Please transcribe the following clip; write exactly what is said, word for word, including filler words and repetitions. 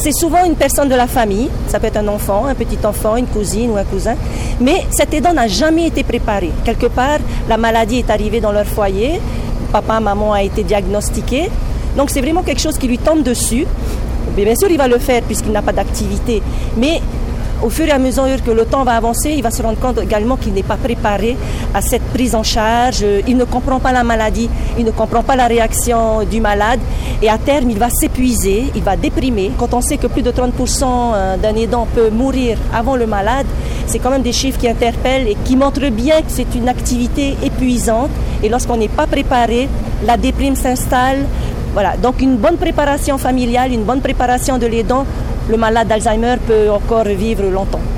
c'est souvent une personne de la famille, ça peut être un enfant, un petit enfant, une cousine ou un cousin, mais cet aidant n'a jamais été préparé. Quelque part, la maladie est arrivée dans leur foyer, papa, maman a été diagnostiqué, donc c'est vraiment quelque chose qui lui tombe dessus. Bien sûr, il va le faire puisqu'il n'a pas d'activité, mais au fur et à mesure que le temps va avancer, il va se rendre compte également qu'il n'est pas préparé à cette prise en charge. Il ne comprend pas la maladie, il ne comprend pas la réaction du malade et à terme, il va s'épuiser, il va déprimer. Quand on sait que plus de trente pour cent d'un aidant peut mourir avant le malade, c'est quand même des chiffres qui interpellent et qui montrent bien que c'est une activité épuisante. Et lorsqu'on n'est pas préparé, la déprime s'installe. Voilà, donc une bonne préparation familiale, une bonne préparation de l'aidant, le malade d'Alzheimer peut encore vivre longtemps.